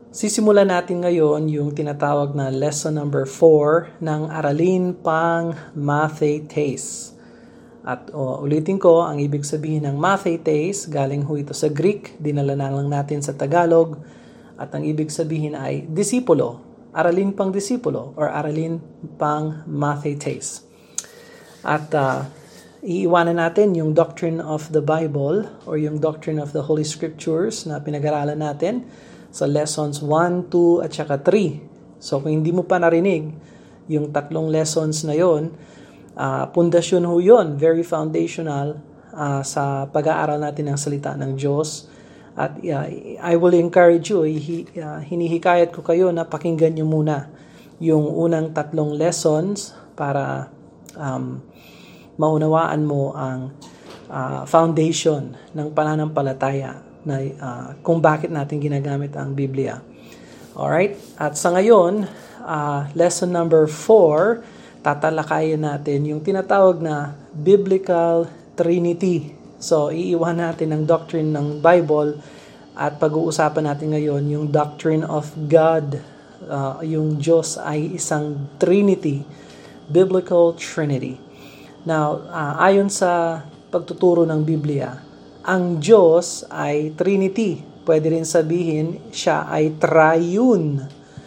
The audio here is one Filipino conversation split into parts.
Sisimulan natin ngayon yung tinatawag na lesson number 4 ng Aralin pang Mathetes. At ulitin ko, ang ibig sabihin ng Mathetes, galing ho ito sa Greek, dinala na lang natin sa Tagalog, at ang ibig sabihin ay disipulo, aralin pang disipulo, or aralin pang Mathetes. At iiwanan natin yung doctrine of the Bible, or yung doctrine of the Holy Scriptures na pinag-aralan natin sa lessons 1, 2, at saka 3. So kung hindi mo pa narinig yung tatlong lessons na yon, pundasyon ho yun, very foundational sa pag-aaral natin ng salita ng Diyos. At I will encourage you, hinihikayat ko kayo na pakinggan nyo muna yung unang tatlong lessons para maunawaan mo ang foundation ng pananampalataya na kung bakit natin ginagamit ang Biblia. Alright? At sa ngayon, lesson number 4, tatalakayin natin yung tinatawag na Biblical Trinity. So, iiwan natin ang doctrine ng Bible at pag-uusapan natin ngayon yung doctrine of God. Yung Diyos ay isang Trinity, Biblical Trinity. Now, ayon sa pagtuturo ng Biblia, ang Diyos ay Trinity. Pwede rin sabihin, siya ay triune.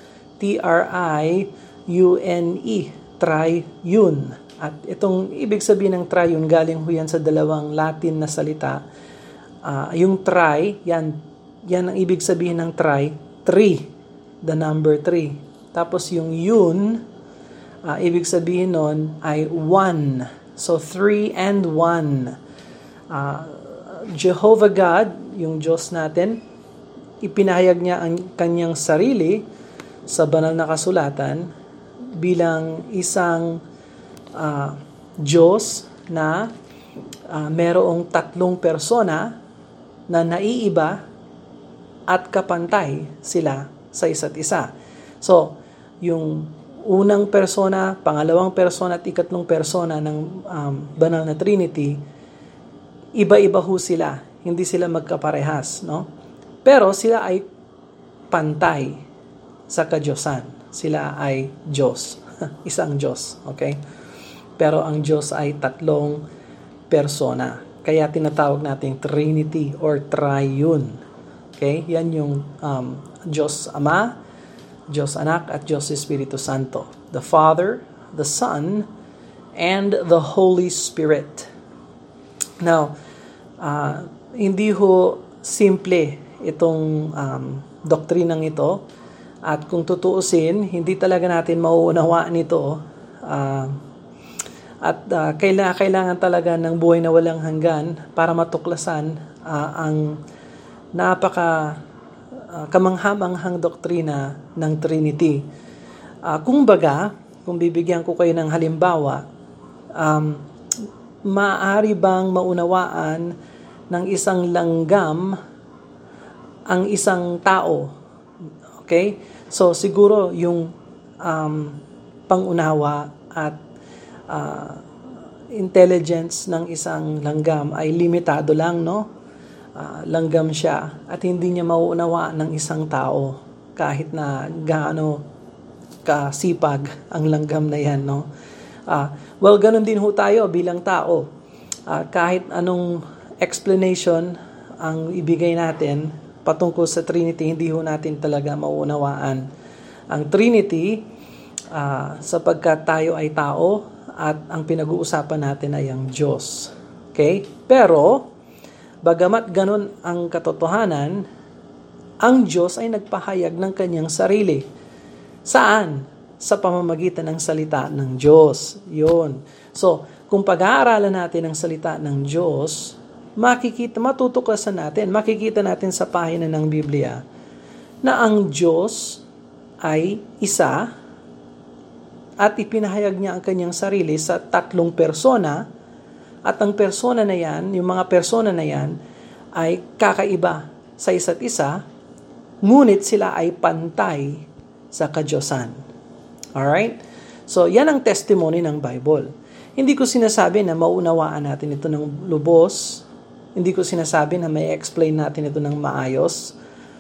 T-R-I-U-N-E. Triune. At itong ibig sabihin ng triune, galing ho yan sa dalawang Latin na salita. Yung tri, yan ang ibig sabihin ng tri, 3. The number 3. Tapos yung un, ibig sabihin nun ay 1. So 3 and 1. Jehovah God, yung Diyos natin, ipinahayag niya ang kanyang sarili sa banal na kasulatan bilang isang Diyos na merong tatlong persona na naiiba at kapantay sila sa isa't isa. So, yung unang persona, pangalawang persona at ikatlong persona ng banal na Trinity, iba-iba ho sila. Hindi sila magkaparehas, no? Pero sila ay pantay sa kadyosan. Sila ay Diyos. Isang Diyos, okay? Pero ang Diyos ay tatlong persona. Kaya tinatawag nating Trinity or Triune. Okay? Yan yung Diyos Ama, Diyos Anak, at Diyos Espiritu Santo. The Father, the Son, and the Holy Spirit. Now, hindi ho simple itong doktrinang ito, at kung tutuusin, hindi talaga natin mauunawaan ito, at kailangan talaga ng buhay na walang hanggan para matuklasan ang napaka kamanghamanghang doktrina ng Trinity. Kung bibigyan ko kayo ng halimbawa, maaari bang maunawaan ng isang langgam ang isang tao? Okay? So, siguro yung pangunawa at intelligence ng isang langgam ay limitado lang, no? Langgam siya at hindi niya mauunawaan ng isang tao kahit na gaano kasipag ang langgam na yan, no? Well, ganun din ho tayo bilang tao. Kahit anong explanation ang ibigay natin patungkol sa Trinity, hindi ho natin talaga mauunawaan ang Trinity sapagkat tayo ay tao at ang pinag-uusapan natin ay ang Diyos. Okay? Pero, bagamat ganun ang katotohanan, ang Diyos ay nagpahayag ng kanyang sarili. Saan? Sa pamamagitan ng salita ng Diyos. Yun. So, kung pag-aaralan natin ang salita ng Diyos, matutuklasan natin, makikita natin sa pahina ng Biblia na ang Diyos ay isa at ipinahayag niya ang kanyang sarili sa tatlong persona, at ang persona na yan, yung mga persona na yan, ay kakaiba sa isa't isa, ngunit sila ay pantay sa kadyosan. Alright? So, yan ang testimony ng Bible. Hindi ko sinasabi na mauunawaan natin ito ng lubos. Hindi ko sinasabi na may explain natin ito ng maayos.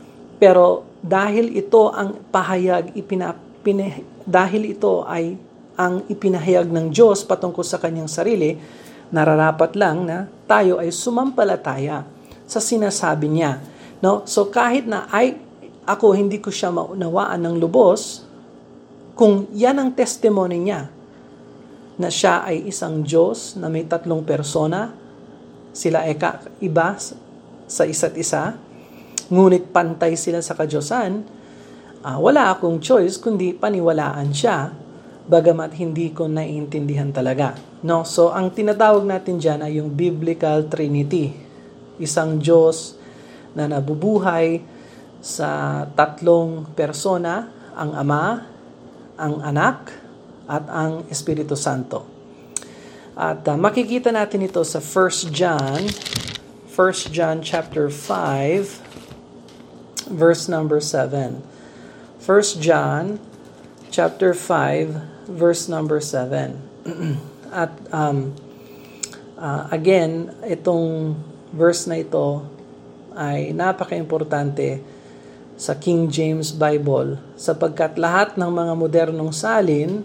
Pero dahil ito ang pahayag, dahil ito ay ang ipinahayag ng Diyos patungkol sa kanyang sarili, nararapat lang na tayo ay sumampalataya sa sinasabi niya. No? So kahit na ako hindi ko siya maunawaan ng lubos, kung yan ang testimony niya, na siya ay isang Diyos na may 3 persona, sila ay iba sa isa't isa, ngunit pantay sila sa kaDiyosan, wala akong choice kundi paniwalaan siya, bagamat hindi ko naiintindihan talaga. No? So, ang tinatawag natin dyan ay yung Biblical Trinity. Isang Diyos na nabubuhay sa 3 persona, ang Ama, ang Anak, at ang Espiritu Santo. At makikita natin ito sa 1 John chapter 5, verse number 7. 1 John chapter 5, verse number 7. At again, itong verse na ito ay napaka-importante sa King James Bible sapagkat lahat ng mga modernong salin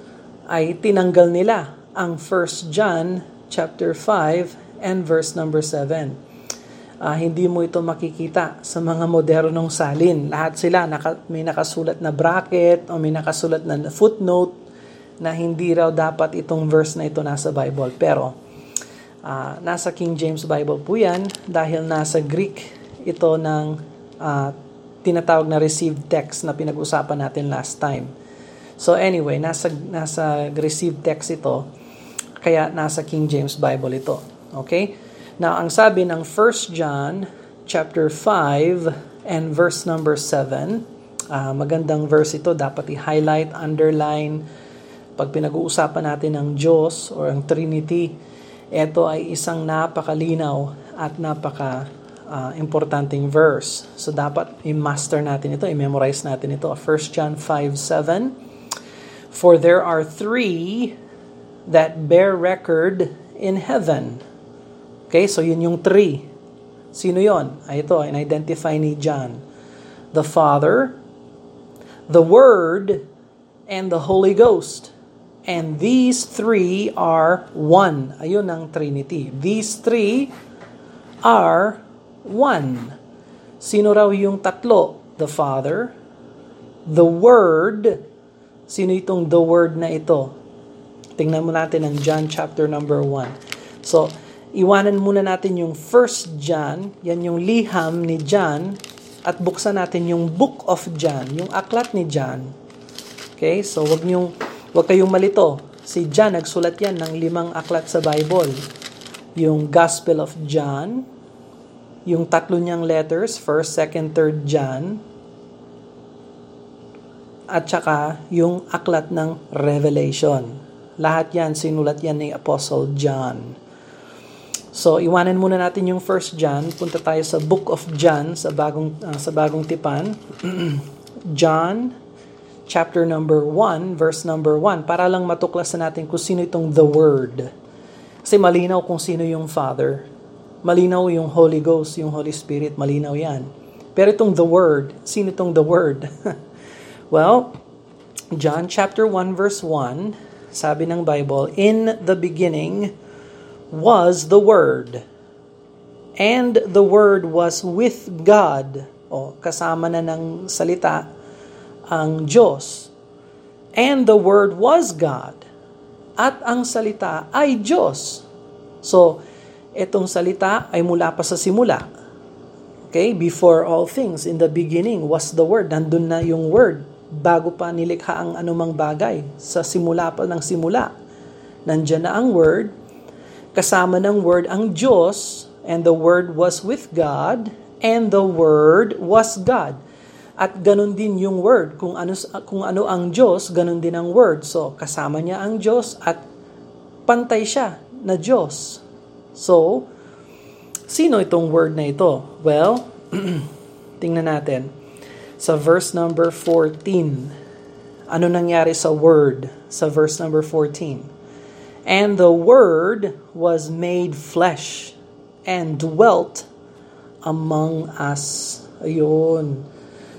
ay tinanggal nila ang 1 John chapter 5 and verse number 7. Hindi mo ito makikita sa mga modernong salin. Lahat sila may nakasulat na bracket o may nakasulat na footnote na hindi raw dapat itong verse na ito nasa Bible. Pero nasa King James Bible po yan dahil nasa Greek ito ng tinatawag na received text na pinag-usapan natin last time. So anyway, nasa received text ito, kaya nasa King James Bible ito. Okay? Now, ang sabi ng 1 John chapter 5 and verse number 7, magandang verse ito, dapat i-highlight, underline. Pag pinag-uusapan natin ng Diyos or ang Trinity, ito ay isang napakalinaw at importanteng verse. So dapat i-master natin ito, i-memorize natin ito. 1 John 5:7. For there are 3 that bear record in heaven. Okay, so yun yung 3. Sino yon? Ito, in-identify ni John. The Father, the Word, and the Holy Ghost. And these 3 are one. Ayun ang Trinity. These 3 are one. Sino raw yung 3? The Father, the Word. Sino itong the Word na ito? Tingnan mo natin ang John chapter number 1. So, iwanan muna natin yung 1 John, yan yung liham ni John, at buksan natin yung book of John, yung aklat ni John. Okay? So, wag kayong malito. Si John, nagsulat yan ng 5 aklat sa Bible. Yung Gospel of John, yung 3 niyang letters, 1st, 2nd, 3rd John, at saka yung aklat ng Revelation. Lahat yan, sinulat yan ni Apostle John. So, iwanan muna natin yung 1 John. Punta tayo sa Book of John, sa bagong tipan. John, chapter number 1, verse number 1. Para lang matuklasan natin kung sino itong the Word. Kasi malinaw kung sino yung Father. Malinaw yung Holy Ghost, yung Holy Spirit, malinaw yan. Pero itong the Word, sino itong the Word? Well, John chapter 1 verse 1, sabi ng Bible, in the beginning was the Word, and the Word was with God. O, kasama na ng salita ang Diyos. And the Word was God. At ang salita ay Diyos. So, itong salita ay mula pa sa simula. Okay? Before all things, in the beginning was the Word. Nandun na yung Word. Bago pa nilikha ang anumang bagay. Sa simula pa ng simula. Nandyan na ang Word. Kasama ng Word ang Diyos. And the Word was with God. And the Word was God. At ganun din yung Word. Kung ano ang Diyos, ganun din ang Word. So, kasama niya ang Diyos at pantay siya na Diyos. So, sino itong Word na ito? Well, tingnan natin. Sa verse number 14. Ano nangyari sa Word? Sa verse number 14. And the Word was made flesh and dwelt among us. Ayun.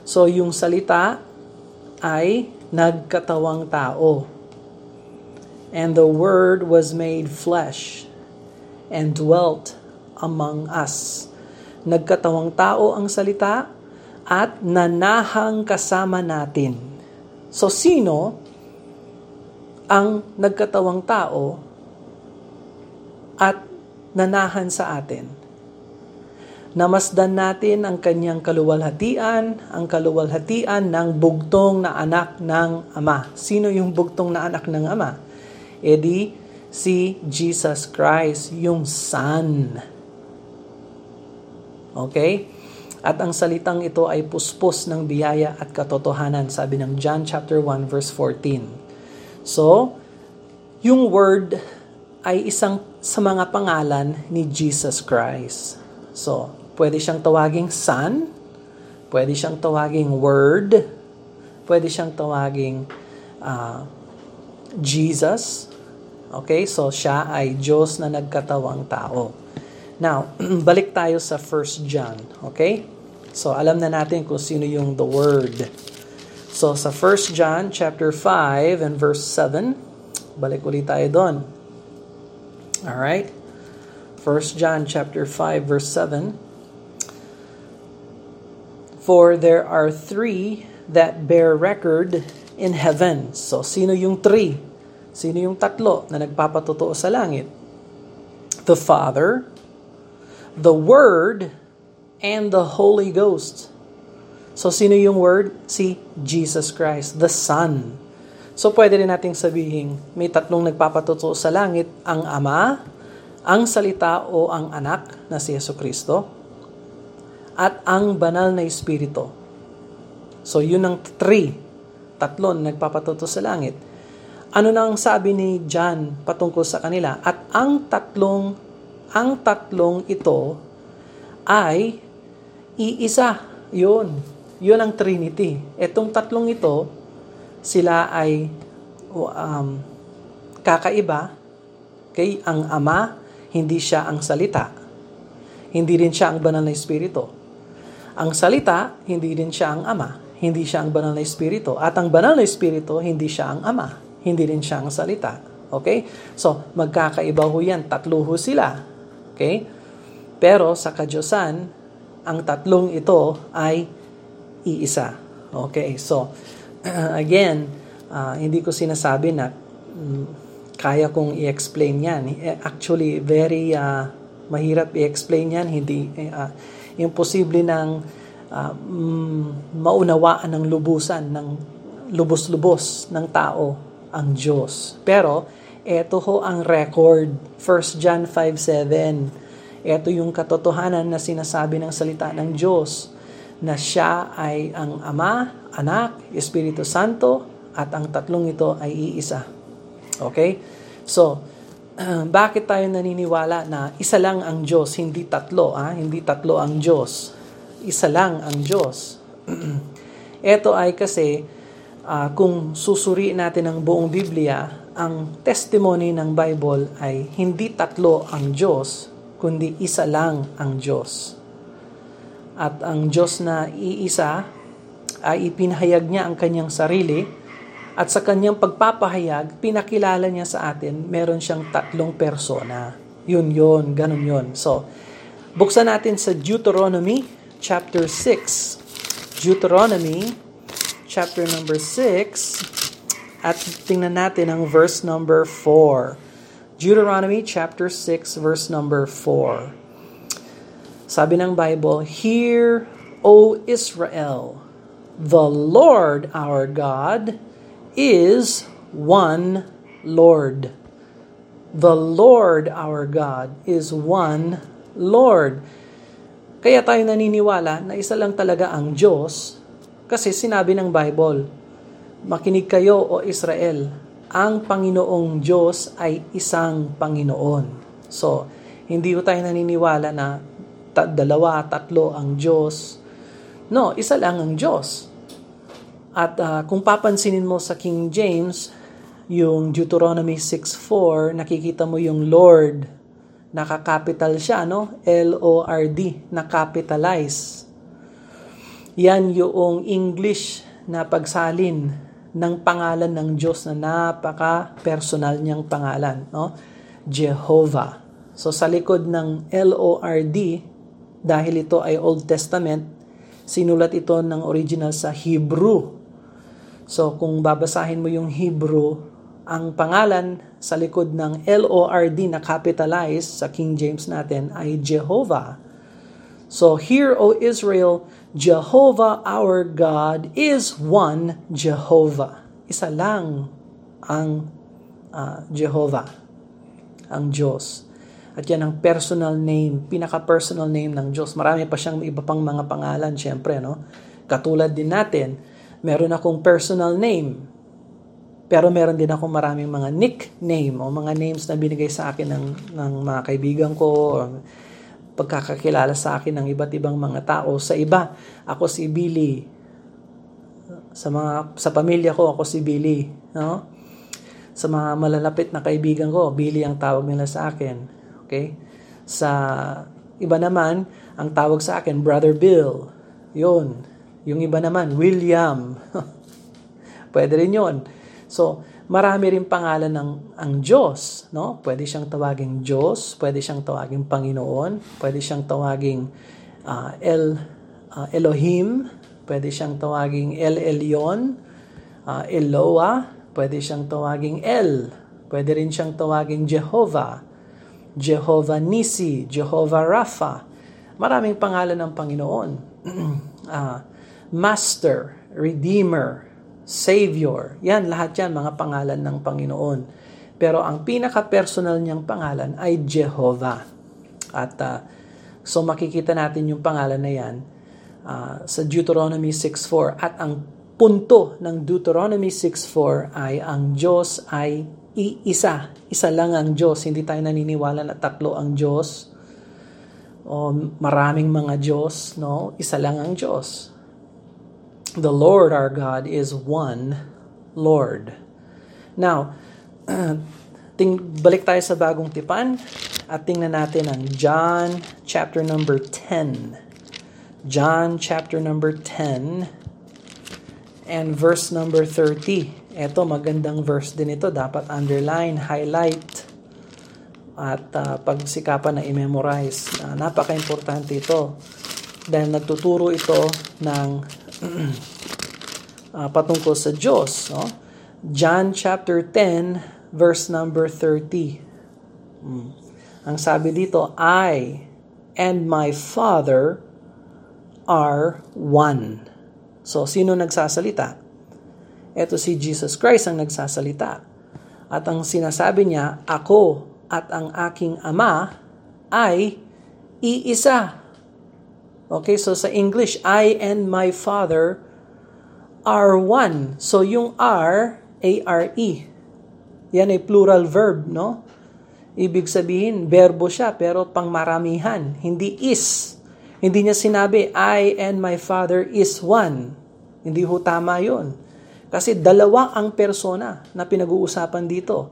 So, yung salita ay nagkatawang tao. And the Word was made flesh and dwelt among us. Nagkatawang tao ang salita at nanahang kasama natin. So, sino ang nagkatawang tao at nanahan sa atin? Namasdan natin ang kanyang kaluwalhatian, ang kaluwalhatian ng bugtong na anak ng Ama. Sino yung bugtong na anak ng Ama? E di, si Jesus Christ, yung Son. Okay? At ang salitang ito ay puspos ng biyaya at katotohanan, sabi ng John chapter 1 verse 14. So, yung Word ay isang sa mga pangalan ni Jesus Christ. So, pwede siyang tawaging Son, pwede siyang tawaging Word, pwede siyang tawaging Jesus. Okay, so siya ay Diyos na nagkatawang tao. Now, balik tayo sa 1 John. Okay? So, alam na natin kung sino yung the Word. So, sa 1 John chapter 5 and verse 7, balik ulit tayo doon. Alright? 1 John chapter 5 verse 7. For there are three that bear record in heaven. So, sino yung three? Sino yung tatlo na nagpapatotoo sa langit? The Father, the Word, and the Holy Ghost. So, sino yung Word? Si Jesus Christ, the Son. So, pwede rin nating sabihin, may tatlong nagpapatotoo sa langit, ang Ama, ang Salita o ang Anak na si Jesucristo, at ang Banal na Espiritu. So, yun ang tatlo na nagpapatotoo sa langit. Ano na ang sabi ni John patungkol sa kanila? At ang tatlong ito ay iisa. Yun ang Trinity. Etong tatlong ito, sila ay kakaiba. Okay? Ang Ama, hindi siya ang Salita. Hindi rin siya ang Banal na Espiritu. Ang Salita, hindi rin siya ang Ama. Hindi siya ang Banal na Espiritu. At ang Banal na Espiritu, hindi siya ang Ama. Hindi rin siya ang Salita. Okay? So, magkakaiba ho yan. Tatlo ho sila. Okay? Pero sa Kadiyusan, ang tatlong ito ay iisa. Okay? So, again, hindi ko sinasabi na kaya kong i-explain yan. Actually, very mahirap i-explain yan. Hindi, imposible nang maunawaan ng lubusan, ng lubos-lubos ng tao ang Diyos. Pero, ito ho ang record, 1 John 5:7. Ito yung katotohanan na sinasabi ng salita ng Diyos, na siya ay ang Ama, Anak, Espiritu Santo, at ang tatlong ito ay iisa. Okay? So, bakit tayo naniniwala na isa lang ang Diyos, hindi tatlo? Hindi tatlo ang Diyos. Isa lang ang Diyos. Ito ay kasi, kung susuri natin ang buong Biblia, ang testimony ng Bible ay hindi tatlo ang Diyos, kundi isa lang ang Diyos. At ang Diyos na iisa ay ipinahayag niya ang kanyang sarili, at sa kanyang pagpapahayag, pinakilala niya sa atin, meron siyang tatlong persona. Yun, ganun yun. So, buksan natin sa Deuteronomy chapter 6. Deuteronomy chapter number 6, at tingnan natin ang verse number 4. Deuteronomy chapter 6, verse number 4. Sabi ng Bible, Hear, O Israel, the Lord our God is one Lord. The Lord our God is one Lord. Kaya tayo naniniwala na isa lang talaga ang Diyos, kasi sinabi ng Bible, makinig kayo o Israel, ang Panginoong Diyos ay isang Panginoon. So, hindi ko tayo naniniwala na dalawa, tatlo ang Diyos. No, isa lang ang Diyos. At kung papansinin mo sa King James, yung Deuteronomy 6:4, nakikita mo yung Lord, nakakapital siya, no? L-O-R-D, nakapitalize. Yan yung English na pagsalin ng pangalan ng Diyos na napaka-personal niyang pangalan, no? Jehovah. So sa likod ng Lord, dahil ito ay Old Testament, sinulat ito ng original sa Hebrew. So kung babasahin mo yung Hebrew, ang pangalan sa likod ng Lord na capitalized sa King James natin ay Jehovah. So, hear, O Israel, Jehovah our God is one Jehovah. Isa lang ang Jehovah, ang Diyos. At yan ang personal name, pinaka-personal name ng Diyos. Marami pa siyang iba pang mga pangalan, syempre, no? Katulad din natin, meron akong personal name. Pero meron din ako maraming mga nickname o mga names na binigay sa akin ng mga kaibigan ko, o pagkakakilala sa akin ng iba't ibang mga tao. Sa iba, ako si Billy. Sa pamilya ko, ako si Billy. No? Sa mga malalapit na kaibigan ko, Billy ang tawag nila sa akin. Okay? Sa iba naman, ang tawag sa akin, Brother Bill. Yun. Yung iba naman, William. Pwede rin yun. So, marami rin pangalan ng ang Diyos, no? Pwede siyang tawaging Diyos, pwede siyang tawaging Panginoon, pwede siyang tawaging Elohim, pwede siyang tawaging El Elyon, Eloah, pwede siyang tawaging El, pwede rin siyang tawaging Jehovah, Jehovah Nisi, Jehovah Rapha. Maraming pangalan ng Panginoon. Master, Redeemer, Savior. Yan, lahat yan, mga pangalan ng Panginoon. Pero ang pinaka-personal niyang pangalan ay Jehovah. At so makikita natin yung pangalan na yan sa Deuteronomy 6.4. At ang punto ng Deuteronomy 6.4 ay ang Diyos ay iisa. Isa lang ang Diyos. Hindi tayo naniniwala na tatlo ang Diyos o maraming mga Diyos. No? Isa lang ang Diyos. The Lord our God is one Lord. Now, balik tayo sa Bagong Tipan at tingnan natin ang John chapter number 10. John chapter number 10 and verse number 30. Ito, magandang verse din ito. Dapat underline, highlight, at pagsikapan na i-memorize. Napaka-importante ito dahil nagtuturo ito ng patungkol sa Diyos. No? John chapter 10 verse number 30. Ang sabi dito, I and my Father are one. So, sino nagsasalita? Ito si Jesus Christ ang nagsasalita. At ang sinasabi niya, ako at ang aking Ama ay iisa. Okay, so sa English, I and my Father are one. So yung R, A-R-E, yan ay plural verb, no? Ibig sabihin, verbo siya, pero pangmaramihan, hindi is. Hindi niya sinabi, I and my Father is one. Hindi ho tama yun. Kasi dalawa ang persona na pinag-uusapan dito.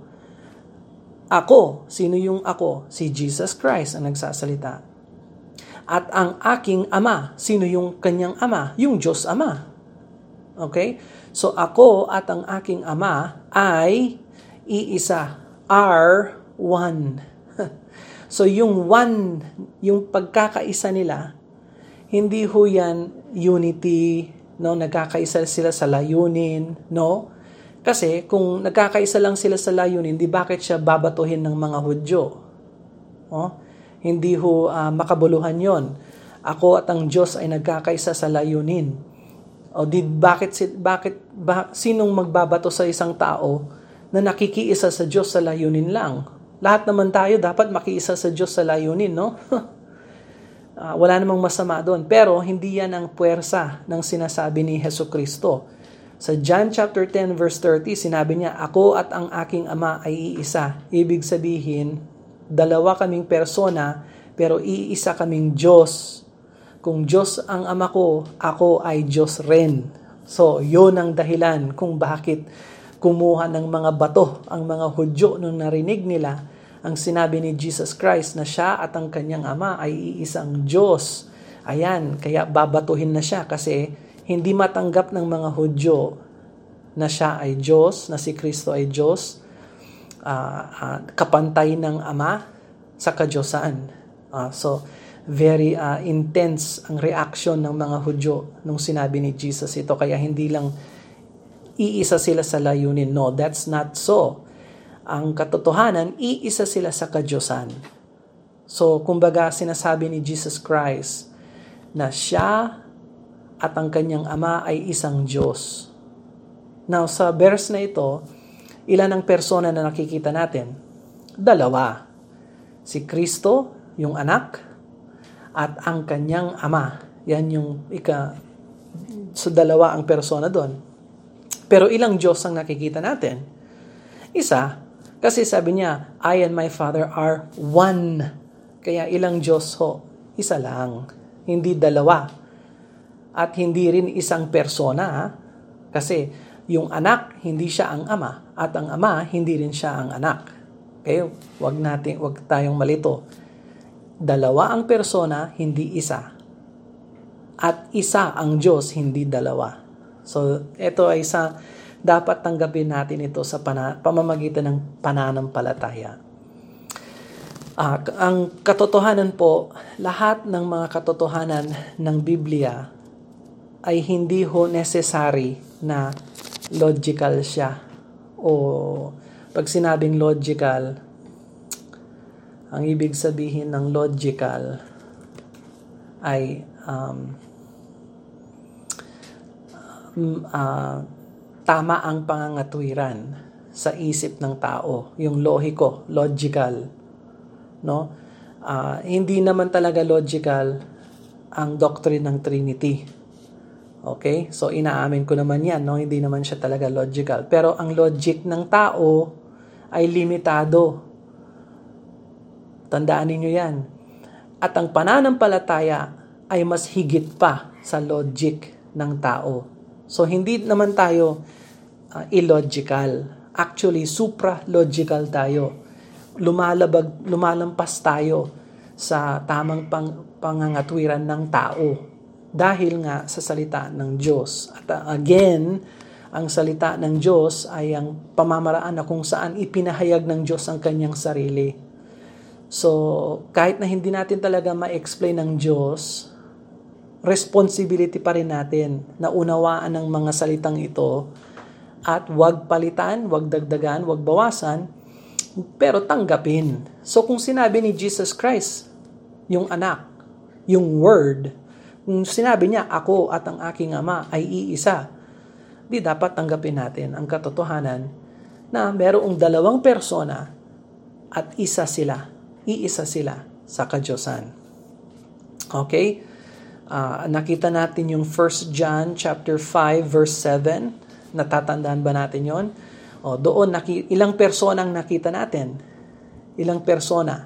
Ako, sino yung ako? Si Jesus Christ ang nagsasalita. At ang aking Ama, sino yung kanyang Ama? Yung Diyos Ama. Okay? So ako at ang aking Ama ay iisa. Are one. So yung one, yung pagkakaisa nila, hindi ho yan unity, no? Nagkakaisa sila sa layunin, no? Kasi kung nagkakaisa lang sila sa layunin, di bakit siya babatuhin ng mga Hudyo? Oh? Hindi ho makabuluhan yon. Ako at ang Diyos ay nagkakaisa sa layunin. O sinong magbabato sa isang tao na nakikiisa sa Diyos sa layunin lang? Lahat naman tayo dapat makiisa sa Diyos sa layunin, no? Wala namang masama doon. Pero hindi yan ang puwersa ng sinasabi ni Hesukristo. Sa John chapter 10 verse 30, sinabi niya, ako at ang aking Ama ay iisa. Ibig sabihin, dalawa kaming persona, pero iisa kaming Diyos. Kung Diyos ang Ama ko, ako ay Diyos rin. So, yun ang dahilan kung bakit kumuha ng mga bato ang mga Hudyo nung narinig nila ang sinabi ni Jesus Christ na siya at ang kanyang Ama ay iisang Diyos. Ayan, kaya babatuhin na siya kasi hindi matanggap ng mga Hudyo na siya ay Diyos, na si Kristo ay Diyos, kapantay ng Ama sa kadyosan. So, very intense ang reaction ng mga Hudyo nung sinabi ni Jesus ito. Kaya hindi lang iisa sila sa layunin. No, that's not so. Ang katotohanan, iisa sila sa kadyosan. So, kumbaga, sinasabi ni Jesus Christ na siya at ang kanyang Ama ay isang Diyos. Now, sa verse na ito, ilan ang persona na nakikita natin? 2. Si Kristo, yung anak, at ang kanyang Ama. Yan yung so 2 ang persona doon. Pero ilang Diyos ang nakikita natin? Isa, kasi sabi niya, I and my Father are one. Kaya ilang Diyos ho? Isa lang. Hindi 2. At hindi rin isang persona. Kasi yung anak, hindi siya ang Ama. At ang Ama, hindi rin siya ang anak. Okay? Wag tayong malito. 2 ang persona, hindi isa. At isa ang Diyos, hindi 2. So, ito ay dapat tanggapin natin ito sa pamamagitan ng pananampalataya. Ang katotohanan po, lahat ng mga katotohanan ng Biblia ay hindi ho necessary na logical siya. O pag sinabing logical, ang ibig sabihin ng logical ay tama ang pangangatwiran sa isip ng tao, yung lohiko, logical, no? Hindi naman talaga logical ang doctrine ng Trinity. Okay? So inaamin ko naman 'yan, no? Hindi naman siya talaga logical. Pero ang logic ng tao ay limitado. Tandaan niyo 'yan. At ang pananampalataya ay mas higit pa sa logic ng tao. So hindi naman tayo illogical. Actually, supra-logical tayo. Lumalampas tayo sa tamang pangangatwiran ng tao dahil nga sa salita ng Diyos. At again, ang salita ng Diyos ay ang pamamaraan na kung saan ipinahayag ng Diyos ang kanyang sarili. So, kahit na hindi natin talaga ma-explain ng Diyos, responsibility pa rin natin na unawaan ng mga salitang ito at wag palitan, wag dagdagan, wag bawasan, pero tanggapin. So, kung sinabi ni Jesus Christ, yung anak, yung word, kung sinabi niya, ako at ang aking Ama ay iisa, di dapat tanggapin natin ang katotohanan na merong 2 persona at iisa sila sa kadyosan. Okay? Nakita natin yung 1 John chapter 5 verse 7. Natatandaan ba natin yon? Doon, ilang persona ang nakita natin? Ilang persona?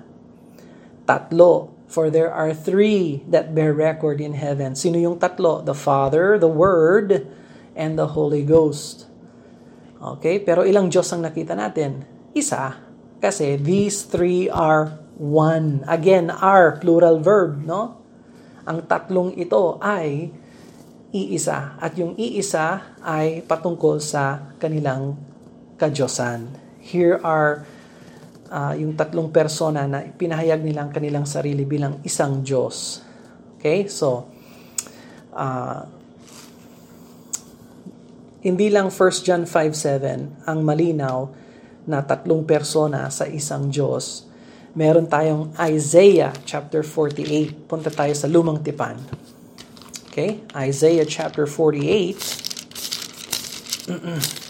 3. For there are 3 that bear record in heaven. Sino yung 3? The Father, the Word, and the Holy Ghost. Okay? Pero ilang Diyos ang nakita natin? Isa. Kasi these 3 are one. Again, are, plural verb, no? Ang 3 ito ay iisa. At yung iisa ay patungkol sa kanilang kadyosan. Here are yung 3 persona na pinahayag nilang kanilang sarili bilang isang Diyos. Okay? So, hindi lang 1 John 5:7 ang malinaw na 3 persona sa isang Diyos. Meron tayong Isaiah chapter 48. Punta tayo sa Lumang Tipan. Okay? Isaiah chapter 48.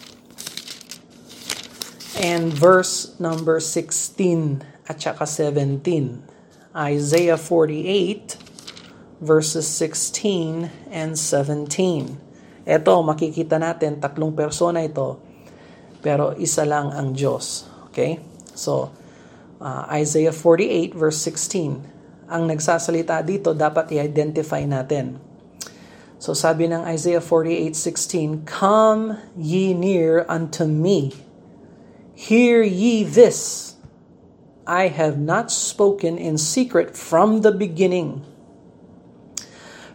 And verse number 16 at saka 17. Isaiah 48 verses 16 and 17. Ito, makikita natin 3 persona ito, pero isa lang ang Diyos. Okay? So, Isaiah 48 verse 16. Ang nagsasalita dito, dapat i-identify natin. So, sabi ng Isaiah 48:16, Come ye near unto me. Hear ye this, I have not spoken in secret from the beginning.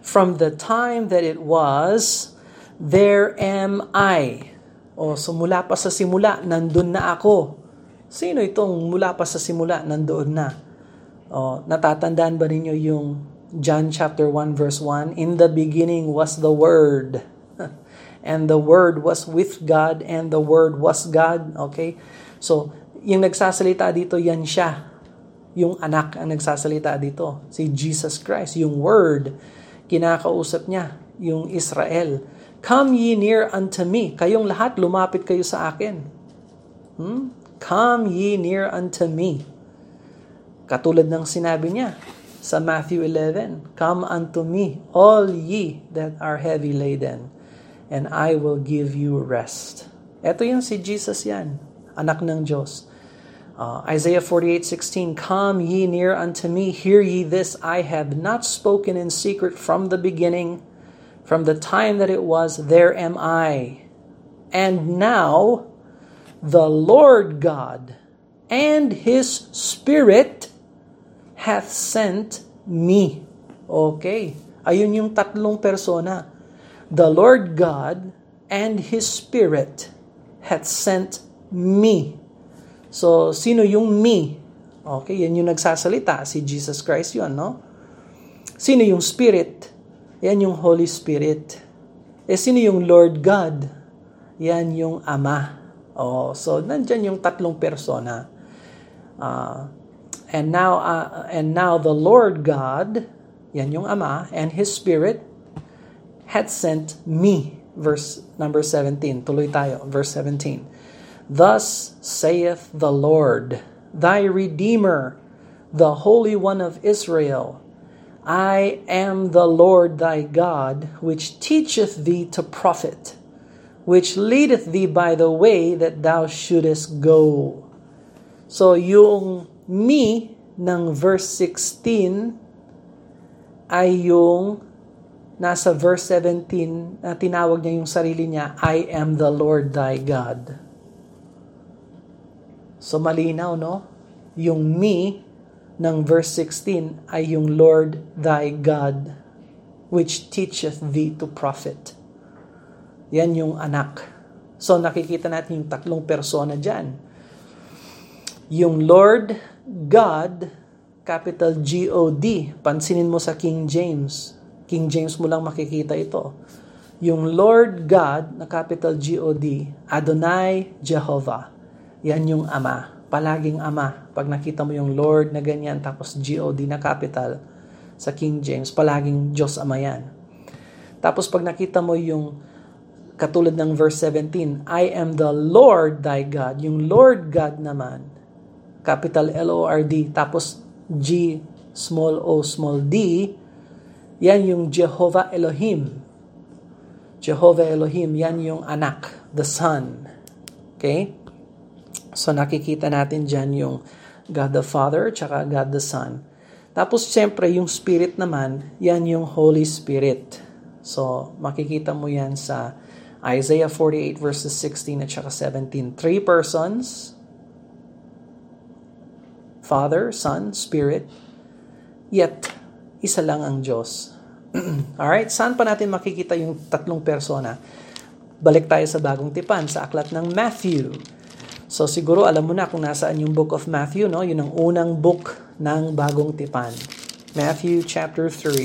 From the time that it was, there am I. So mula pa sa simula, nandun na ako. Sino itong mula pa sa simula, nandoon na? Natatandaan ba ninyo yung John chapter 1 verse 1? In the beginning was the Word. And the Word was with God, and the Word was God. Okay? So, yung nagsasalita dito, yan siya. Yung anak ang nagsasalita dito. Si Jesus Christ. Yung Word, kinakausap niya. Yung Israel. Come ye near unto me. Kayong lahat, lumapit kayo sa akin. Come ye near unto me. Katulad ng sinabi niya sa Matthew 11, Come unto me, all ye that are heavy laden, and I will give you rest. Ito yung si Jesus yan, anak ng Diyos. Isaiah 48:16, Come ye near unto me, hear ye this, I have not spoken in secret from the beginning, from the time that it was, there am I. And now, the Lord God and His Spirit hath sent me. Okay. Ayun yung tatlong persona. The Lord God and His Spirit hath sent me. So, sino yung me? Okay, yan yung nagsasalita. Si Jesus Christ yun, no? Sino yung Spirit? Yan yung Holy Spirit. Sino yung Lord God? Yan yung Ama. So nandyan yung tatlong persona. And now the Lord God, yan yung Ama, and His Spirit had sent me. Verse number 17. Tuloy tayo. Verse 17. Thus saith the Lord, thy Redeemer, the Holy One of Israel, I am the Lord thy God, which teacheth thee to profit, which leadeth thee by the way that thou shouldest go. So, yung me ng verse 16 ay yung nasa verse 17 na tinawag niya yung sarili niya, I am the Lord thy God. So, malinaw, no? Yung me ng verse 16 ay yung Lord thy God, which teacheth thee to profit. Yan yung anak. So, nakikita natin yung tatlong persona dyan. Yung Lord God, capital G-O-D. Pansinin mo sa King James. King James mo lang makikita ito. Yung Lord God, na capital G-O-D, Adonai Jehovah. Yan yung Ama. Palaging Ama. Pag nakita mo yung Lord na ganyan, tapos G-O-D na capital, sa King James, palaging Diyos Ama yan. Tapos pag nakita mo yung katulad ng verse 17, I am the Lord thy God. Yung Lord God naman, capital L-O-R-D, tapos G, small o, small d, yan yung Jehovah Elohim. Jehovah Elohim, yan yung anak, the Son. Okay? So nakikita natin dyan yung God the Father, tsaka God the Son. Tapos siyempre yung Spirit naman, yan yung Holy Spirit. So makikita mo yan sa Isaiah 48 verses 16 at saka 17. Three persons, Father, Son, Spirit, yet isa lang ang Diyos. Alright, saan pa natin makikita yung tatlong persona? Balik tayo sa Bagong Tipan, sa aklat ng Matthew. So siguro alam mo na kung nasaan yung book of Matthew, no? Yun ang unang book ng Bagong Tipan. Matthew chapter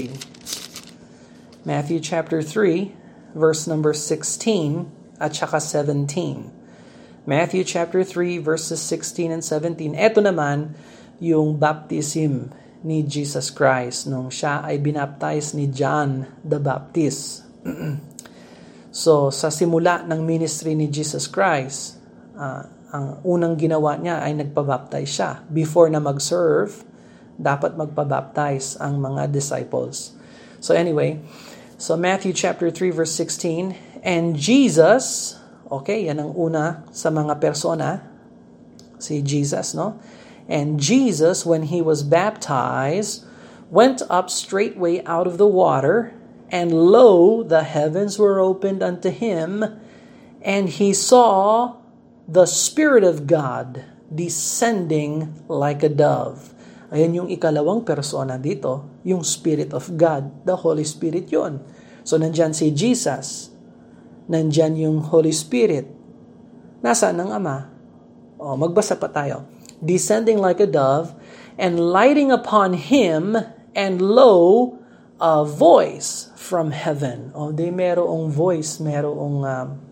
3. Matthew chapter 3, verse number 16 at saka 17. Matthew chapter 3, verses 16 and 17. Ito naman yung baptism ni Jesus Christ nung siya ay binaptize ni John the Baptist. So, sa simula ng ministry ni Jesus Christ, ang unang ginawa niya ay nagpabaptize siya. Before na mag-serve, dapat magpabaptize ang mga disciples. So anyway, so Matthew chapter 3 verse 16, and Jesus, okay, yan ang una sa mga persona, si Jesus, no? And Jesus, when he was baptized, went up straightway out of the water, and lo, the heavens were opened unto him, and he saw the Spirit of God descending like a dove. Ayan yung ikalawang persona dito, yung Spirit of God, the Holy Spirit yon. So, nandyan si Jesus, nandyan yung Holy Spirit. Nasaan ang Ama? Magbasa pa tayo. Descending like a dove, and lighting upon Him, and lo, a voice from heaven. Di merong voice, merong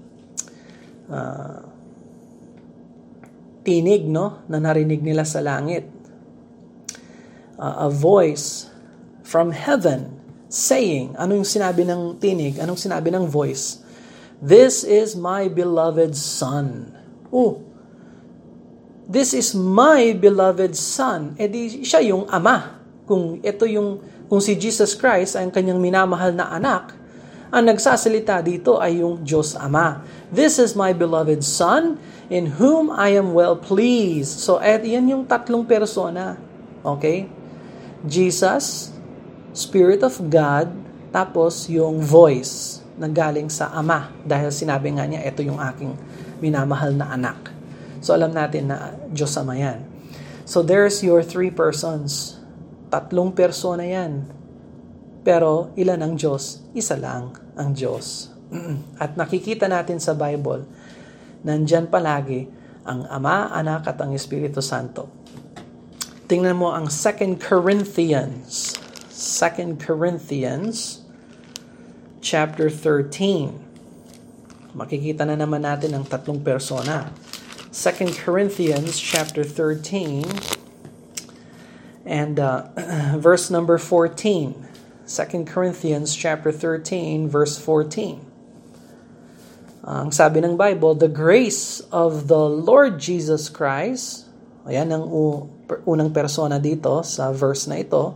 tinig, no? Na narinig nila sa langit. A voice from heaven saying, ano yung sinabi ng tinig? Anong sinabi ng voice? This is my beloved Son. This is my beloved Son. Di siya yung Ama. Kung si Jesus Christ ay ang kanyang minamahal na anak, ang nagsasalita dito ay yung Diyos Ama. This is my beloved Son, in whom I am well pleased. So, yan yung tatlong persona. Okay? Jesus, Spirit of God, tapos yung voice na galing sa Ama. Dahil sinabi nga niya, ito yung aking minamahal na anak. So, alam natin na Diyos Ama yan. So, there's your three persons. Tatlong persona yan. Pero, ilan ang Diyos? Isa lang ang Diyos. At nakikita natin sa Bible, nandyan palagi ang Ama, Anak, at ang Espiritu Santo. Tingnan mo ang 2 Corinthians. 2 Corinthians chapter 13. Makikita na naman natin ang tatlong persona. 2 Corinthians chapter 13 and verse number 14. 2 Corinthians chapter 13 verse 14. Ang sabi ng Bible, the grace of the Lord Jesus Christ, ayan ang unang persona dito sa verse na ito,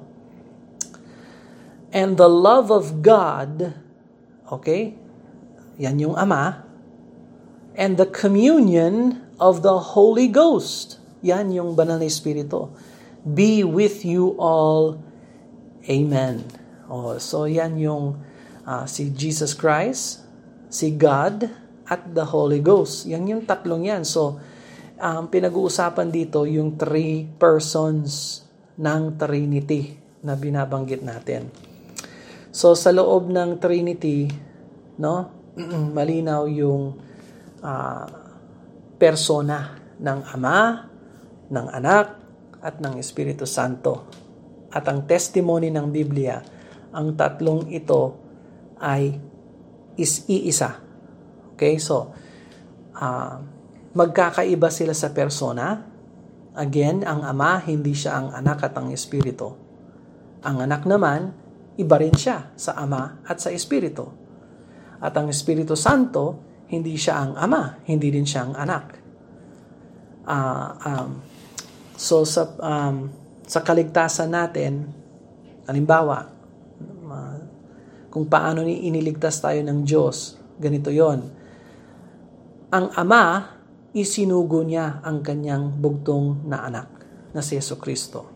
and the love of God, okay, yan yung Ama, and the communion of the Holy Ghost, yan yung Banal na Espiritu, be with you all. Amen. So yan yung si Jesus Christ, si God, at the Holy Ghost. Yan yung tatlong yan. So, pinag-uusapan dito yung three persons ng Trinity na binabanggit natin. So, sa loob ng Trinity, no, malinaw yung persona ng Ama, ng Anak, at ng Espiritu Santo. At ang testimony ng Biblia, ang tatlong ito ay iisa. Okay, so, magkakaiba sila sa persona. Again, ang Ama, hindi siya ang Anak at ang Espiritu. Ang Anak naman, iba rin siya sa Ama at sa Espiritu. At ang Espiritu Santo, hindi siya ang Ama, hindi din siya ang Anak. So, sa kaligtasan natin, halimbawa, kung paano iniligtas tayo ng Diyos, ganito yon. Ang Ama, isinugo niya ang kanyang bugtong na anak, na si Jesucristo.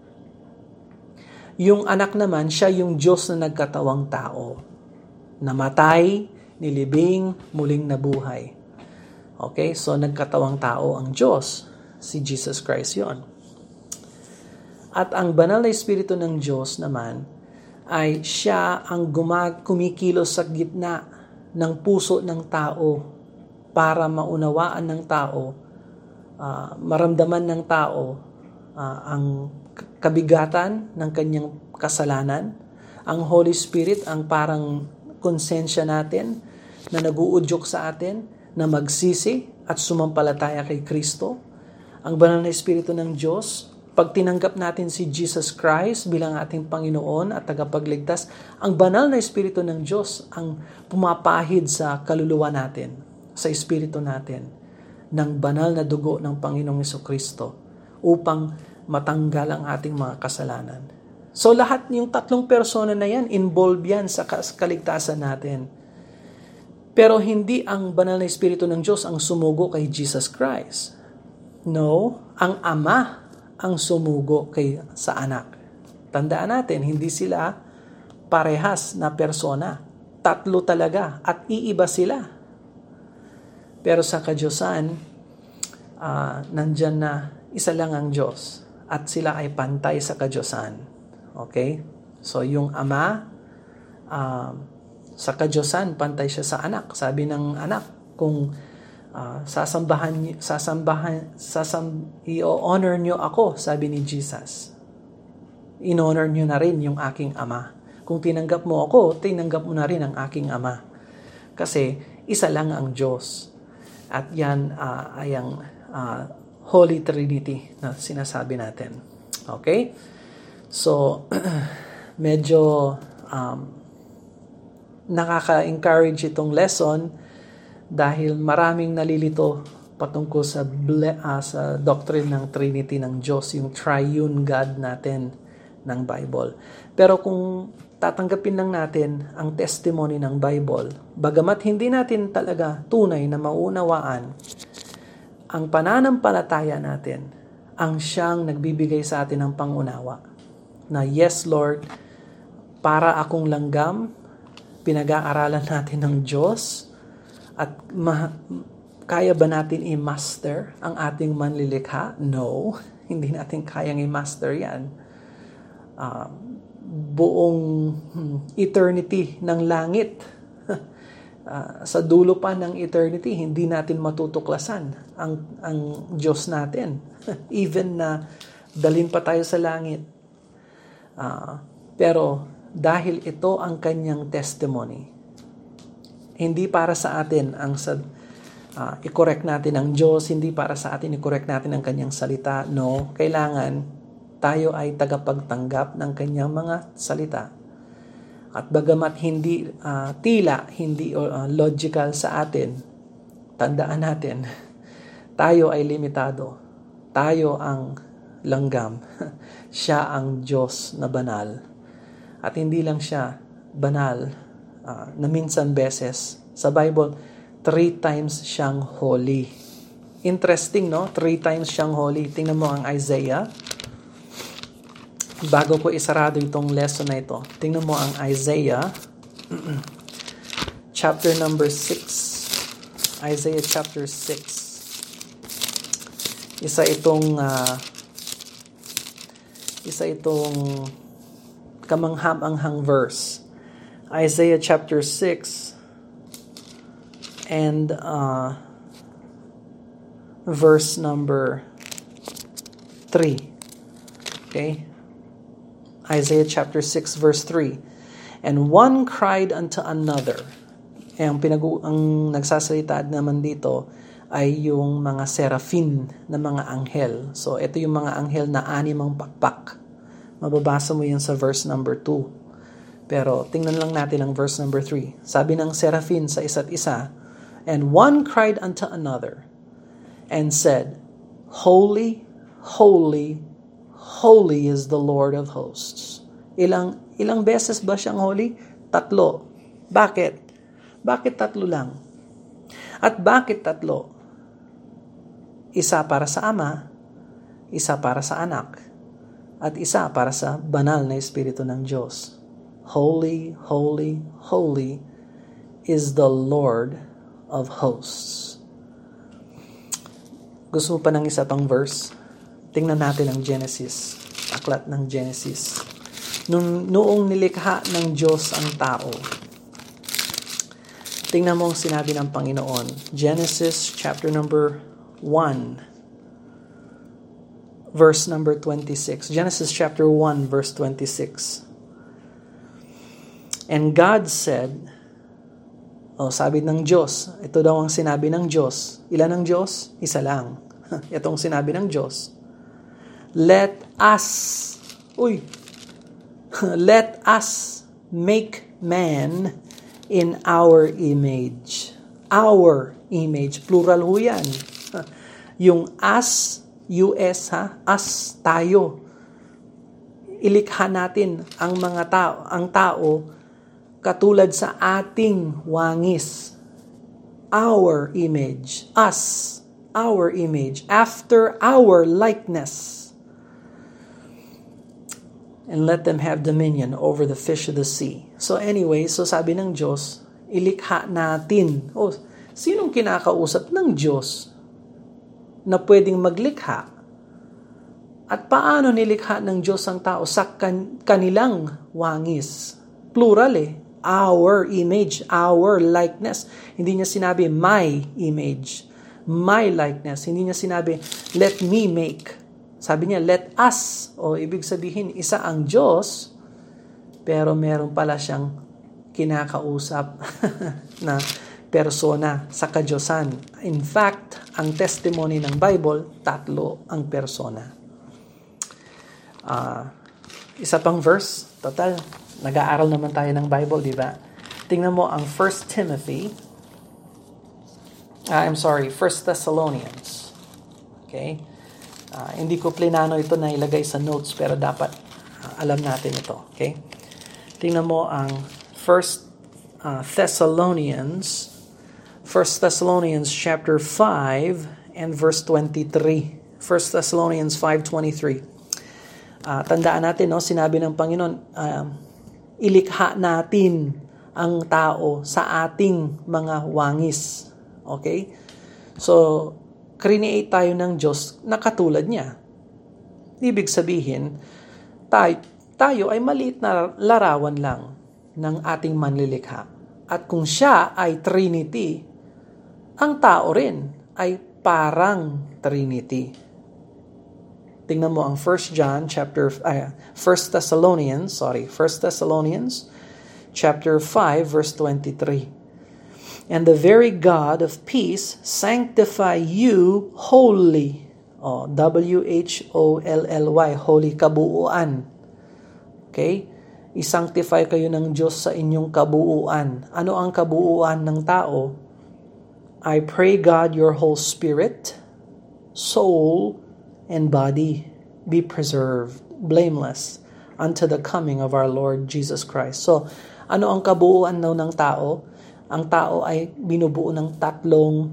Yung anak naman, siya yung Diyos na nagkatawang tao. Namatay, nilibing, muling nabuhay. Okay, so nagkatawang tao ang Diyos. Si Jesus Christ yon. At ang banal na Espiritu ng Diyos naman, ay siya ang kumikilos sa gitna ng puso ng tao para maunawaan ng tao, maramdaman ng tao ang kabigatan ng kanyang kasalanan. Ang Holy Spirit ang parang konsensya natin na nag-uudyok sa atin na magsisi at sumampalataya kay Kristo. Ang banal na Espiritu ng Diyos, pag tinanggap natin si Jesus Christ bilang ating Panginoon at tagapagligtas, ang banal na Espiritu ng Diyos ang pumapahid sa kaluluwa natin, sa Espiritu natin, ng banal na dugo ng Panginoong Jesucristo upang matanggal ang ating mga kasalanan. So lahat yung tatlong persona na yan, involved yan sa kaligtasan natin. Pero hindi ang banal na Espiritu ng Diyos ang sumugo kay Jesus Christ. No, ang Ama ang sumugo sa anak. Tandaan natin, hindi sila parehas na persona. Tatlo talaga at iiba sila. Pero sa kadyosan, nandyan na isa lang ang Diyos. at sila ay pantay sa kadyosan. Okay? So yung Ama, sa kadyosan, pantay siya sa anak. Sabi ng anak, kung i-honor nyo ako, sabi ni Jesus, in-honor nyo na rin yung aking Ama. Kung tinanggap mo ako, tinanggap mo na rin ang aking Ama. Kasi isa lang ang Diyos. At yan ay ang Holy Trinity na sinasabi natin. Okay? So, medyo nakaka-encourage itong lesson dahil maraming nalilito patungkol sa doctrine ng Trinity ng Diyos, yung triune God natin ng Bible. Pero kung tatanggapin lang natin ang testimony ng Bible, bagamat hindi natin talaga tunay na maunawaan, ang pananampalataya natin ang siyang nagbibigay sa atin ng pangunawa. Na yes, Lord, para akong langgam, pinag-aaralan natin ng Diyos, at kaya ba natin i-master ang ating manlilikha? No, hindi natin kayang i-master yan. Buong eternity ng langit, sa dulo pa ng eternity, hindi natin matutuklasan ang Diyos natin. Even na dalhin pa tayo sa langit. Pero dahil ito ang kanyang testimony, hindi para sa atin ang i-correct natin ang Diyos, hindi para sa atin i-correct natin ang kanyang salita. No, kailangan tayo ay tagapagtanggap ng kanyang mga salita. At bagamat hindi hindi logical sa atin, tandaan natin, tayo ay limitado. Tayo ang langgam. Siya ang Diyos na banal. At hindi lang siya banal na minsan beses. Sa Bible, 3 times siyang holy. Interesting, no? 3 times siyang holy. Tingnan mo ang Isaiah. Bago ko isarado itong lesson na ito, tingnan mo ang Isaiah chapter number 6. Isaiah chapter 6. Isa itong kamanghang-anghang verse. Isaiah chapter 6 and verse number 3. Okay? Isaiah chapter 6 verse 3. And one cried unto another. Ang nagsasalita naman dito ay yung mga seraphim na mga anghel. So ito yung mga anghel na 6 ang pakpak. Mababasa mo yun sa verse number 2. Pero tingnan lang natin ang verse number 3. Sabi ng seraphim sa isa't isa, and one cried unto another and said, Holy, holy, holy is the Lord of hosts. Ilang beses ba siyang holy? 3. Bakit? Bakit 3 lang? At bakit 3? Isa para sa Ama, isa para sa Anak, at isa para sa banal na Espiritu ng Diyos. Holy, holy, holy is the Lord of hosts. Gusto mo pa ng isa pang verse? Tingnan natin ang Genesis. Aklat ng Genesis. Noong nilikha ng Diyos ang tao, tingnan mo ang sinabi ng Panginoon. Genesis chapter number 1, verse number 26. Genesis chapter 1, verse 26. And God said, sabi ng Diyos, ito daw ang sinabi ng Diyos. Ilan ang Diyos? Isa lang. Itong sinabi ng Diyos. Let us make man in our image. Our image. Plural ho yan. Yung us, US us, tayo. Ilikha natin ang tao katulad sa ating wangis. Our image. Us. Our image. After our likeness. And let them have dominion over the fish of the sea. So anyway, sabi ng Diyos, ilikha natin. Sinong kinakausap ng Diyos na pwedeng maglikha? At paano nilikha ng Diyos ang tao? Sa kanilang wangis. Plural Our image, our likeness. Hindi niya sinabi, my image, my likeness. Hindi niya sinabi, let me make. Sabi niya, let us. O ibig sabihin, isa ang Diyos, pero meron pala siyang kinakausap na persona sa kadyosan. In fact, ang testimony ng Bible, 3 ang persona. Isa pang verse, total, nag-aaral naman tayo ng Bible, di ba? Tingnan mo ang 1 Thessalonians. Okay? Hindi ko plinano ito na ilagay sa notes, pero dapat alam natin ito. Okay? Tingnan mo ang 1 Thessalonians chapter 5 and verse 23. 1 Thessalonians 5:23. Tandaan natin, sinabi ng Panginoon, ilikha natin ang tao sa ating mga wangis. Okay? So, create tayo ng Diyos na katulad niya. Ibig sabihin, tayo ay maliit na larawan lang ng ating manlilikha. At kung siya ay Trinity, ang tao rin ay parang Trinity. Tingnan mo ang 1 Thessalonians chapter 5 verse 23. And the very God of peace sanctify you wholly. W-H-O-L-L-Y, holy, kabuuan. Okay? I-sanctify kayo ng Diyos sa inyong kabuuan. Ano ang kabuuan ng tao? I pray God your whole spirit, soul, and body be preserved, blameless, unto the coming of our Lord Jesus Christ. So, ano ang kabuuan ng tao? Ang tao ay binubuo ng 3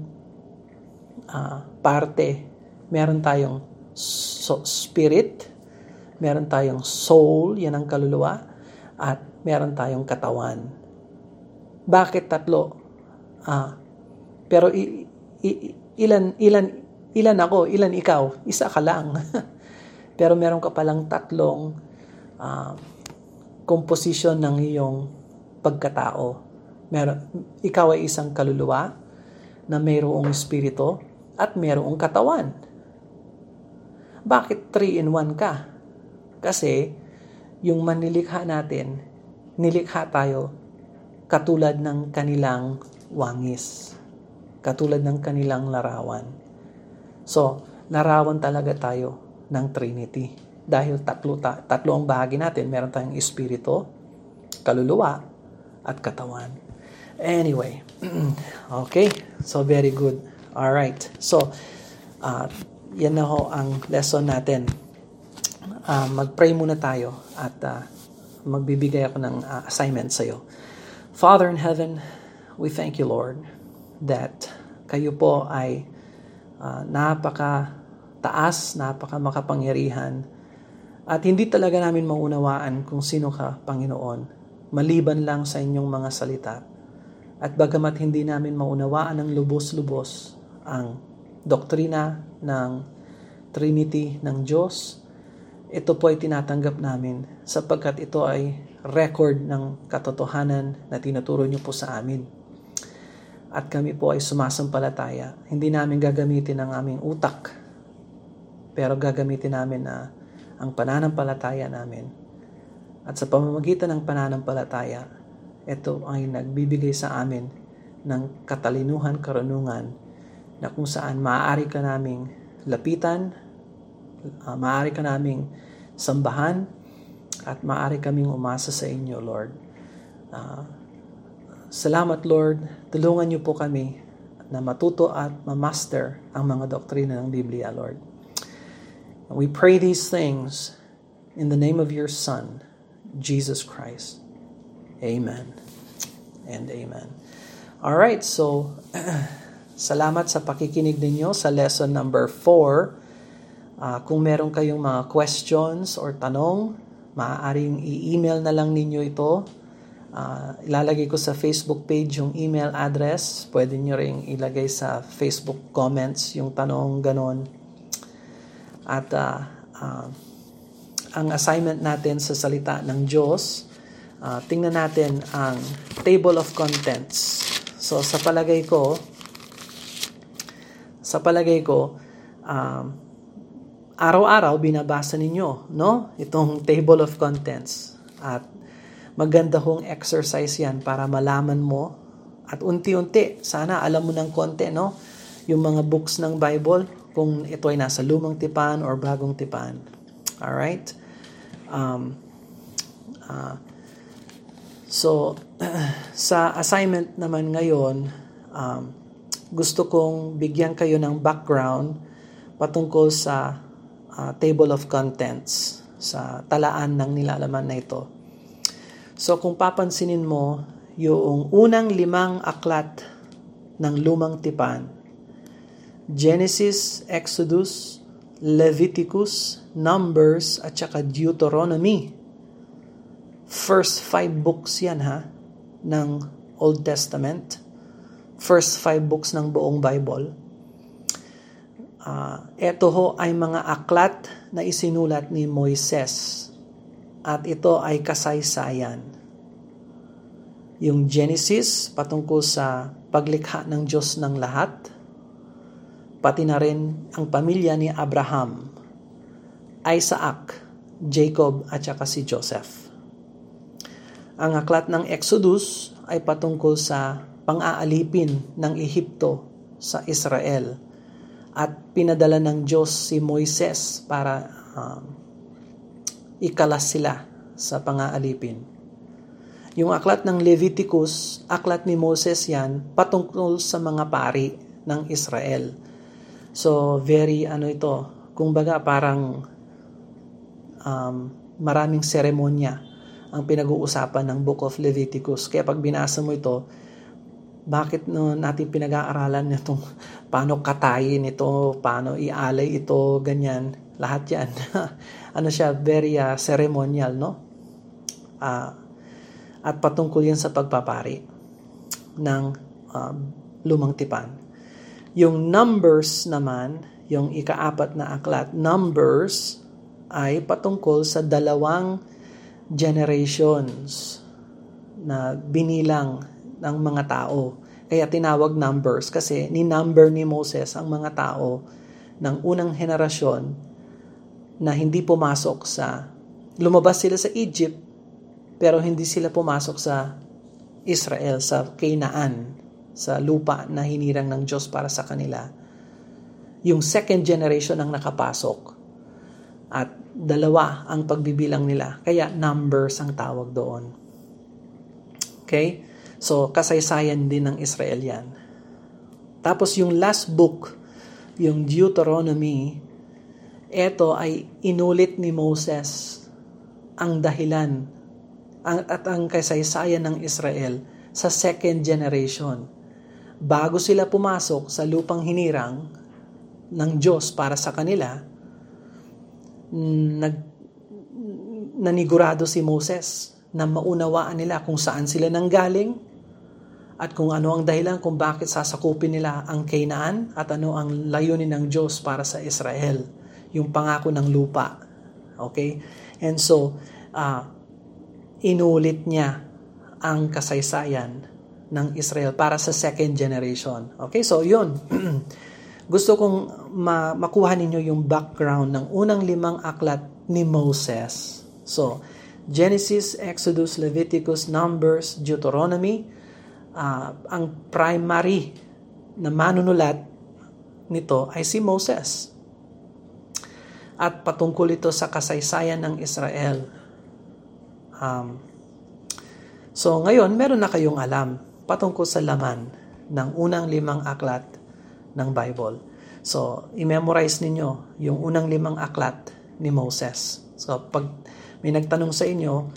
parte. Meron tayong spirit, meron tayong soul, yan ang kaluluwa, at meron tayong katawan. Bakit 3? Pero ilan ako, ilan ikaw? Isa ka lang. Pero meron ka palang 3 composition ng iyong pagkatao. Ikaw ay isang kaluluwa na mayroong espiritu at mayroong katawan. Bakit 3-in-1 ka? Kasi yung manlilikha natin, nilikha tayo katulad ng kanilang wangis. Katulad ng kanilang larawan. So, larawan talaga tayo ng Trinity. Dahil tatlo ang bahagi natin. Meron tayong espiritu, kaluluwa, at katawan. Anyway. Okay. So, very good. Alright. So, yan na ho ang lesson natin. Mag-pray muna tayo at magbibigay ako ng assignment sa iyo. Father in heaven, we thank you, Lord, that kayo po ay napaka-taas, napaka-makapangyarihan, at hindi talaga namin maunawaan kung sino ka, Panginoon, maliban lang sa inyong mga salita. At bagamat hindi namin maunawaan ng lubos-lubos ang doktrina ng Trinity ng Diyos, ito po ay tinatanggap namin sapagkat ito ay record ng katotohanan na tinuturo niyo po sa amin. At kami po ay sumasampalataya. Hindi namin gagamitin ang aming utak, pero gagamitin namin ang pananampalataya namin. At sa pamamagitan ng pananampalataya, ito ay nagbibigay sa amin ng katalinuhan, karunungan, na kung saan maaari ka naming lapitan, maaari ka naming sambahan, at maaari kaming umasa sa inyo, Lord. Salamat, Lord. Tulungan niyo po kami na matuto at ma-master ang mga doktrina ng Biblia, Lord. And we pray these things in the name of your Son, Jesus Christ. Amen and amen. Alright, so salamat sa pakikinig ninyo sa lesson number 4. Kung meron kayong mga questions or tanong, maaaring i-email na lang ninyo ito. Ilalagay ko sa Facebook page yung email address. Pwede nyo ring ilagay sa Facebook comments yung tanong ganon. At ang assignment natin sa salita ng Diyos, tingnan natin ang table of contents. So sa palagay ko, araw-araw binabasa ninyo, no? Itong table of contents. At maganda hong exercise yan para malaman mo at unti-unti, sana alam mo ng konti, no? Yung mga books ng Bible, kung ito ay nasa lumang tipan or bagong tipan. Alright? So, sa assignment naman ngayon, gusto kong bigyan kayo ng background patungkol sa table of contents, sa talaan ng nilalaman na ito. So, kung papansinin mo, yung unang 5 aklat ng lumang tipan, Genesis, Exodus, Leviticus, Numbers, at saka Deuteronomy. First 5 books yan ng Old Testament. First 5 books ng buong Bible. Ito ho ay mga aklat na isinulat ni Moises. At ito ay kasaysayan. Yung Genesis patungkol sa paglikha ng Diyos ng lahat. Pati na rin ang pamilya ni Abraham, Isaac, Jacob at saka si Joseph. Ang aklat ng Exodus ay patungkol sa pang-aalipin ng Ehipto sa Israel at pinadala ng Diyos si Moises para ikalas sila sa pang-aalipin. Yung aklat ng Leviticus, aklat ni Moses yan, patungkol sa mga pari ng Israel. So, very ito, kumbaga parang maraming seremonya ang pinag-uusapan ng Book of Leviticus. Kaya pag binasa mo ito, bakit natin pinag-aaralan itong paano katayin ito, paano ialay ito, ganyan, lahat yan. Siya, very ceremonial, no? At patungkol yan sa pagpapari ng lumang tipan. Yung Numbers naman, yung ika-4 na aklat, Numbers ay patungkol sa 2 generations na binilang ng mga tao. Kaya tinawag Numbers kasi ni-number ni Moses ang mga tao ng unang henerasyon na hindi pumasok lumabas sila sa Egypt pero hindi sila pumasok sa Israel, sa Canaan, sa lupa na hinirang ng Diyos para sa kanila. Yung second generation ang nakapasok. At 2 ang pagbibilang nila. Kaya Numbers ang tawag doon. Okay? So, kasaysayan din ng Israel yan. Tapos yung last book, yung Deuteronomy, ito ay inulit ni Moses ang dahilan at ang kasaysayan ng Israel sa second generation. Bago sila pumasok sa lupang hinirang ng Diyos para sa kanila, nanigurado si Moses na maunawaan nila kung saan sila nanggaling at kung ano ang dahilan kung bakit sasakupin nila ang Canaan at ano ang layunin ng Diyos para sa Israel, yung pangako ng lupa. Okay? And so, inulit niya ang kasaysayan ng Israel para sa second generation. Okay? So, yun. Gusto kong makuha ninyo yung background ng unang 5 aklat ni Moses. So, Genesis, Exodus, Leviticus, Numbers, Deuteronomy, ang primary na manunulat nito ay si Moses. At patungkol ito sa kasaysayan ng Israel. So, ngayon, meron na kayong alam patungkol sa laman ng unang 5 aklat ng Bible. So, i-memorize ninyo yung unang 5 aklat ni Moses. So, pag may nagtanong sa inyo,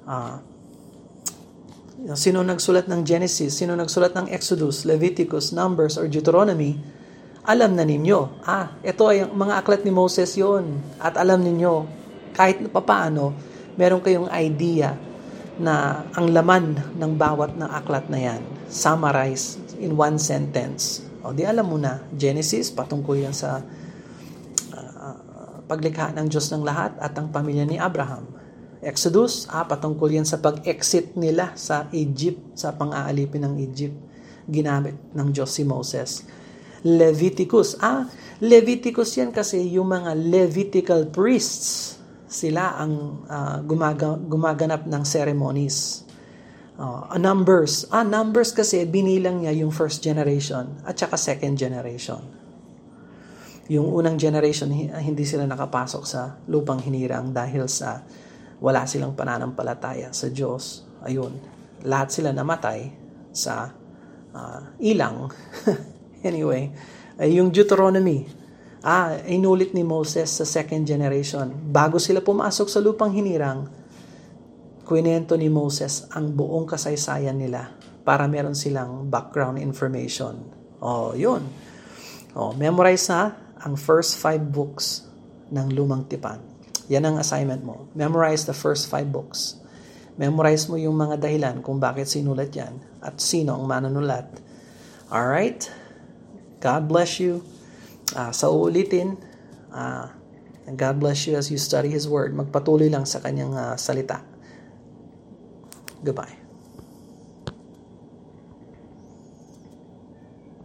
sino nagsulat ng Genesis, sino nagsulat ng Exodus, Leviticus, Numbers, or Deuteronomy, alam na ninyo, ito ay mga aklat ni Moses yon. At alam ninyo, kahit papaano, meron kayong idea na ang laman ng bawat na aklat na yan, summarize in one sentence. O di alam mo na, Genesis, patungkol yan sa paglikha ng Diyos ng lahat at ang pamilya ni Abraham. Exodus, patungkol yan sa pag-exit nila sa Egypt, sa pang-aalipin ng Egypt. Ginamit ng Diyos si Moses. Leviticus, Leviticus yan kasi yung mga Levitical priests, sila ang gumaganap ng ceremonies. Numbers, Numbers kasi binilang niya yung first generation at saka second generation. Yung unang generation, hindi sila nakapasok sa lupang hinirang dahil sa wala silang pananampalataya sa Diyos. Ayun, lahat sila namatay sa ilang. Anyway, yung Deuteronomy, inulit ni Moses sa second generation. Bago sila pumasok sa lupang hinirang, kwento ni Moses ang buong kasaysayan nila para meron silang background information. Yun. Memorize ang first 5 books ng Lumang Tipan. Yan ang assignment mo. Memorize the first 5 books. Memorize mo yung mga dahilan kung bakit sinulat yan at sino ang manunulat. Alright? God bless you. Sa uulitin, and God bless you as you study His Word. Magpatuloy lang sa kanyang salita. Goodbye.